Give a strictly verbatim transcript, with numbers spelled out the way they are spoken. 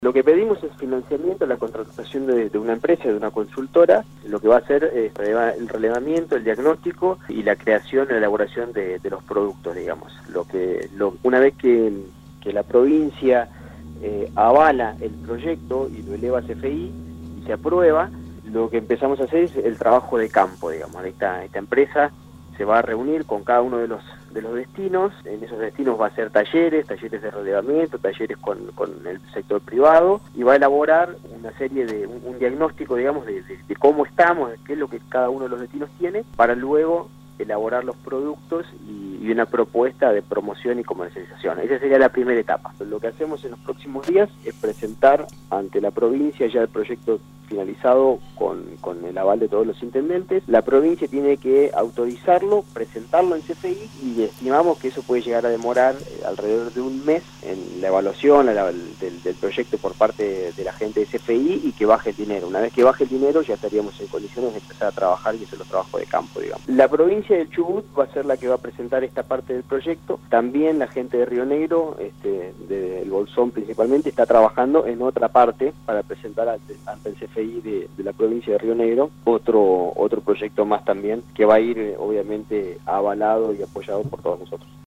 Lo que pedimos es financiamiento, la contratación de, de una empresa, de una consultora. Lo que va a hacer es el relevamiento, el diagnóstico y la creación y la elaboración de, de los productos, digamos. Lo que, lo, una vez que, que la provincia eh, avala el proyecto y lo eleva a C F I y se aprueba, lo que empezamos a hacer es el trabajo de campo, digamos. Esta, esta empresa se va a reunir con cada uno de los de los destinos. En esos destinos va a hacer talleres, talleres de relevamiento, talleres con, con el sector privado, y va a elaborar una serie de, un, un diagnóstico, digamos, de, de, de cómo estamos, de qué es lo que cada uno de los destinos tiene, para luego elaborar los productos y, y una propuesta de promoción y comercialización. Esa sería la primera etapa. Lo que hacemos en los próximos días es presentar ante la provincia ya el proyecto finalizado con, con el aval de todos los intendentes. La provincia tiene que autorizarlo, presentarlo en C F I, y estimamos que eso puede llegar a demorar eh, alrededor de un mes en la evaluación la, del, del proyecto por parte de, de la gente de C F I, y que baje el dinero. Una vez que baje el dinero ya estaríamos en condiciones de empezar a trabajar y hacer los trabajos de campo, digamos. La provincia del Chubut va a ser la que va a presentar esta parte del proyecto. También la gente de Río Negro, este, del Bolsón principalmente, está trabajando en otra parte para presentar ante, ante el C F I De, de la provincia de Río Negro otro otro proyecto más también, que va a ir eh, obviamente avalado y apoyado por todos nosotros.